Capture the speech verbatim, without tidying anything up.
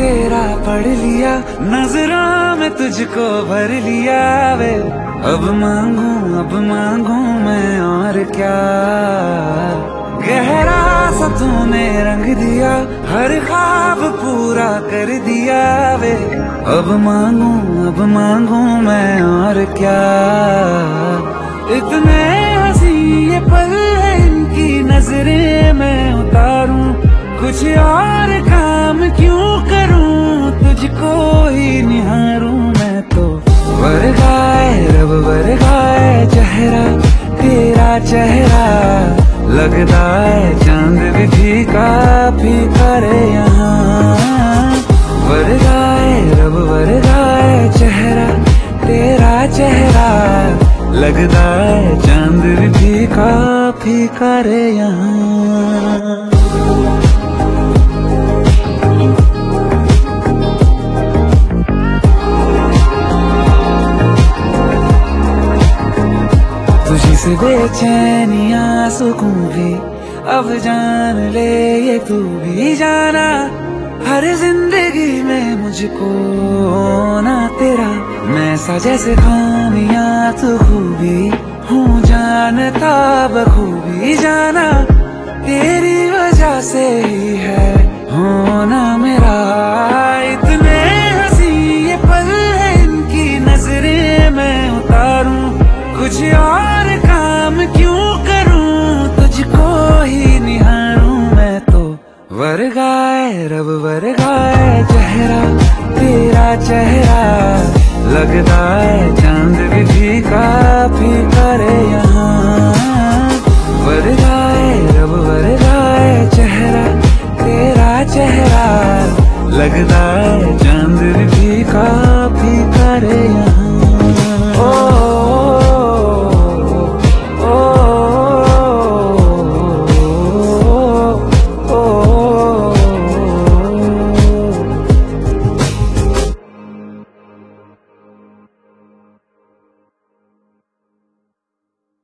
तेरा पढ़ लिया, नजरों में तुझको भर लिया वे। अब मांगू अब मांगू मैं और क्या, गहरा सा तूने रंग दिया, हर ख्वाब पूरा कर दिया वे। अब मांगू अब मांगू मैं और क्या, इतने हंसी ये पल है इनकी नजरें मैं उतारूं, कुछ और काम क्यों करूं, तुझको ही निहारूं मैं तो। वरगाए रब वरगाए चेहरा तेरा चेहरा, लगता है चांद भी फीका फीका रे यहाँ। वरगाए रब वरगाए चेहरा तेरा चेहरा, लगता है चांद भी फीका फीका रे यहाँ। तुझी से बेचैनियां सुकून भी अब जान ले ये तू भी जाना, हर जिंदगी में मुझको ना तेरा मैं सा जैसे खामियां तू खूबी हूँ जानता बखूबी जाना, तेरी वजह से ही है होना मेरा। इतने हंसी ये पल है इनकी नजरें मैं उतारूं, कुछ और काम क्यों करूं, तुझको ही निहारूं मैं तो। वरगाए रब वरगाए चेहरा तेरा चेहरा, लगता है चांद भी फीका फीका रे यहाँ। वरगाए रब वरगाए चेहरा तेरा चेहरा, लगता है चांद भी फीका फीका रे यहाँ।